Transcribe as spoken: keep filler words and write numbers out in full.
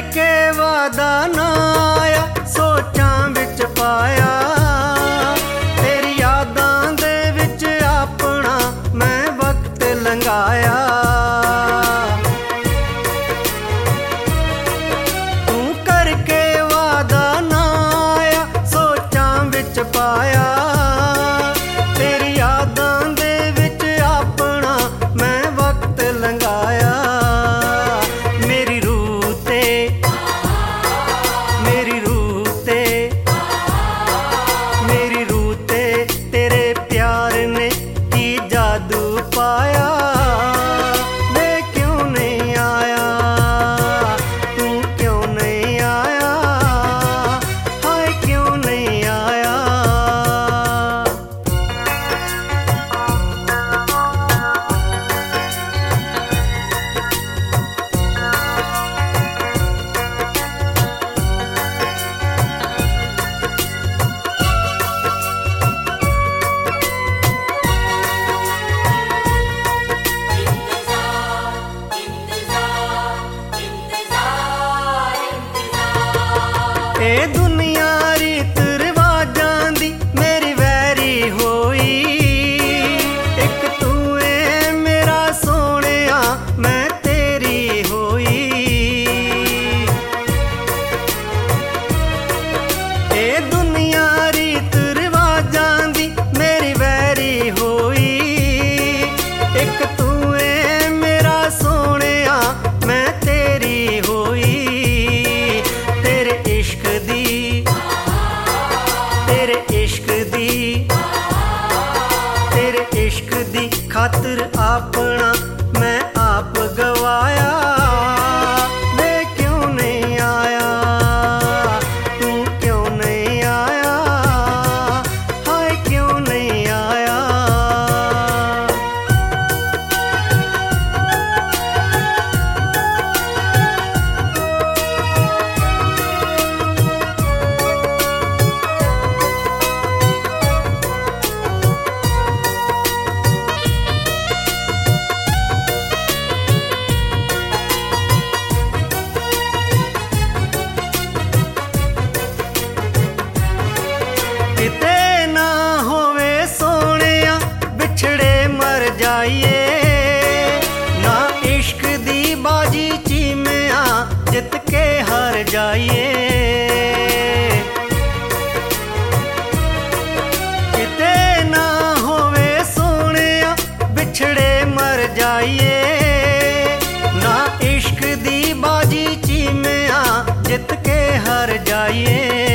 करके वादा ना आया सोचां विच पाया तेरी यादां दे विच अपना मैं वक्त लंघाया तू करके वादा ना आया सोचां विच पाया तेरी यादां दे विच अपना मैं वक्त लंघाया मेरी रूह ते मेरी रूह ते मेरी रूह ते तेरे प्यार ने की जादू पाया वे क्यों नहीं आया तू क्यों नहीं आया हाय क्यों नहीं आया ए दुनिया रीत रिवाजां दी मेरी वैरी होई एक तू ए मेरा सोहणिया मैं तेरी होई ए दुनिया रीत रिवाजां दी मेरी वैरी होई एक तू ए मेरा सोहणिया मैं तेरी होई तेरे इश्क दी तेरे इश्क दी तेरे इश्क दी खातिर अपना मैं आप गवाया वे क्यों नहीं आया तू क्यों नहीं आया हाय क्यों नहीं आया किते ना होवे सोहणिया बिछड़े मर जाइए ना इश्क दी बाजी चीमिया जित के हार जाइए किते ना होवे सोहणिया बिछड़े मर जाइए ना इश्क दी बाजी चीमिया जित के हार जाइए